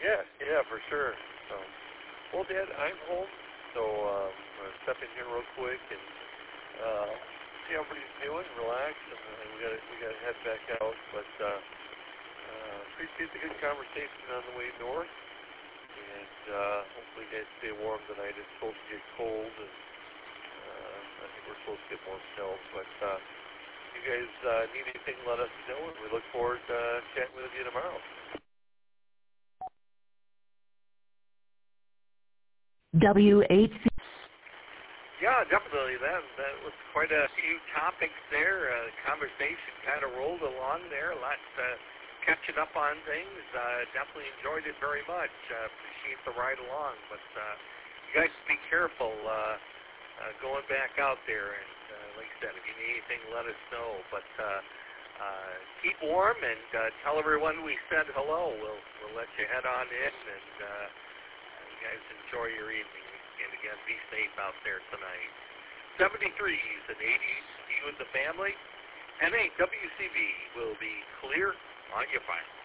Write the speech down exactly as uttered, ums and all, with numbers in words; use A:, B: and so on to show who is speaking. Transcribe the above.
A: Yeah, yeah, for sure. So, well, Dad, I'm home, so um, I'm going to step in here real quick and uh, see how everybody's doing, relax, and uh, we got we got to head back out. But uh, uh, appreciate the good conversation on the way north, and uh, hopefully you guys stay warm tonight. It's supposed to get cold, and uh, I think we're supposed to get more snow. But uh, if you guys uh, need anything, let us know, and we look forward to uh, chatting with you tomorrow.
B: W H C.
C: Yeah, definitely. That that was quite a few topics there. Uh, the conversation kind of rolled along there. Lots uh, catching up on things. Uh, definitely enjoyed it very much. Uh, appreciate the ride along. But uh, you guys be careful uh, uh, going back out there. And uh, like I said, if you need anything, let us know. But uh, uh, keep warm and uh, tell everyone we said hello. We'll we'll let you head on in, and uh, you guys enjoy your evening. And again, be safe out there tonight. seventy-threes and eighties, you and the family. And A W C B will be clear on your final.